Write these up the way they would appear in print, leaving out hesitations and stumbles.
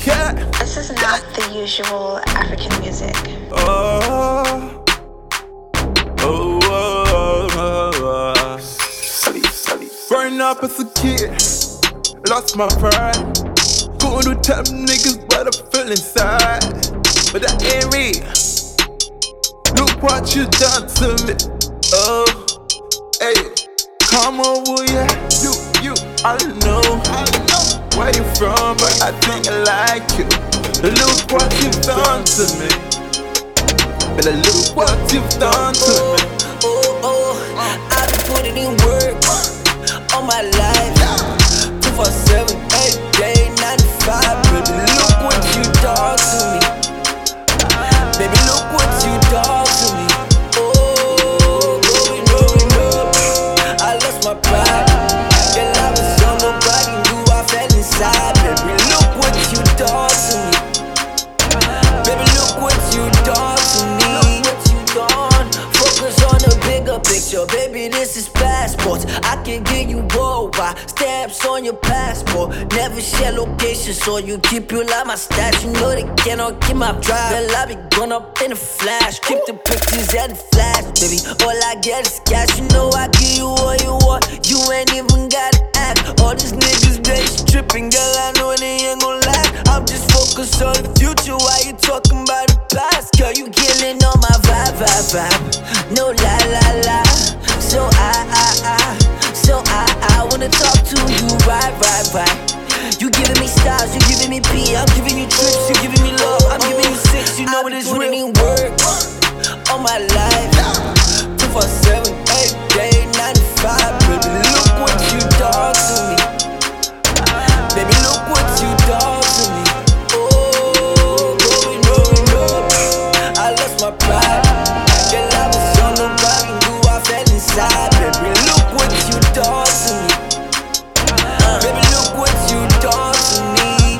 Yeah. This is not the usual African music. Oh, oh, oh, oh, oh. Growing up as a kid, lost my pride. Couldn't do tell them niggas what I feel inside, but that ain't me. Look what you done to me. Oh, hey, come over, yeah. You, I know where you from, but I think I like you. Look what you've done to me. Better look what you've done to me. I've been putting in work all my life. 247, 8 day, 95. Baby, look what you done to me. Baby, look what you done to me. Oh, going up. I lost my pride. Girl, I was on nobody knew I fell inside. Baby, look what you done to me. Baby, look what you done to me. Focus on the bigger picture, baby, this is passports. I can give you worldwide stamps on your passport. Never share location, so you keep you like my stats. You know they cannot keep my drive. Well, I be gone up in a flash. Keep the pictures and the flash, baby. All I get is cash. You know I give you all you want. You ain't even gotta act. All these niggas, they tripping, girl. I know they ain't gon' last. I'm just focused on the future. Why you talking about the past? Girl, you killing on my vibe. No la. So I wanna talk to you, right. You giving me stars, you giving me P, I'm giving you trips, you giving me love, I'm giving you six, you know it is real. I've been putting in work all my life. 247, 8 day, 95. Baby, look what you done to me. Baby, look what you done to me. Oh, going up. I lost my pride. Girl, I was on nobody knew I fell inside. Baby, look what you done to me. Baby, look what you done to me.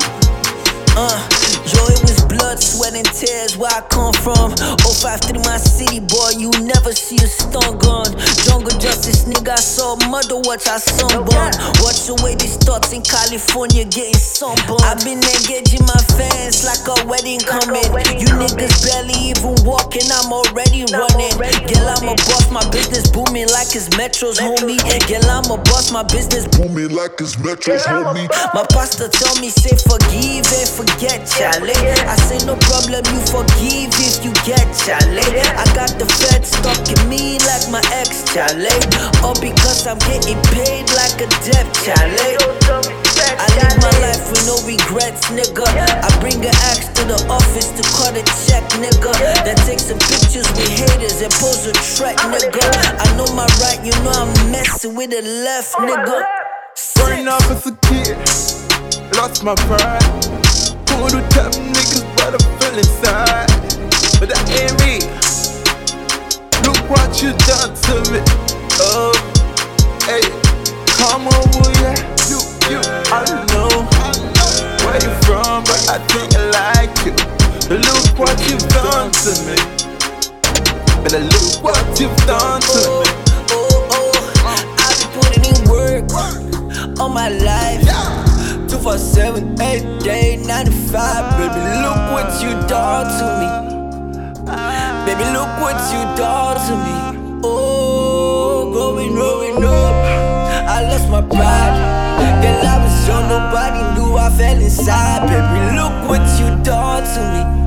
Yo, it was blood, sweat, and tears where I come from. 053 my city, boy, you never see a stun gun. Jungle justice, nigga, I saw murder, watch I sunburn. Watch the way these thoughts in California getting sunburned. I've been engaging my fans like a wedding coming. You niggas barely even walking, I'm already running. Girl, I'm a boss, my business booming like it's Metro's, homie. Girl, I'm a boss, my business booming like it's Metro's, homie. My pastor told me, say forgive and forget, Charlie. I say no problem, you forgive if you get, Charlie. I got the fed stuck in me like my ex, Charlie. All because I'm getting paid like a debt, Charlie. I live my life with no regrets, nigga. I bring an axe to the office to cut a check, nigga. Then take some pictures with haters and pose a track, nigga. I know my right, you know I'm messing with the left, nigga. Growing up as a kid, lost my pride. Couldn't tell them niggas what I feel inside, but that ain't me. Look what you done to me. Oh, hey, come over, yeah. You, I know where you from, but I think I like you. Look what you've done to me. Better look what you've done to me. I've been putting in work all my life. 247, 8 day, 95. Baby, look what you done to me. Baby, look what you done to me. Oh, going up. I lost my pride. Girl, I was on nobody knew I fell inside. Baby, look what you done to me.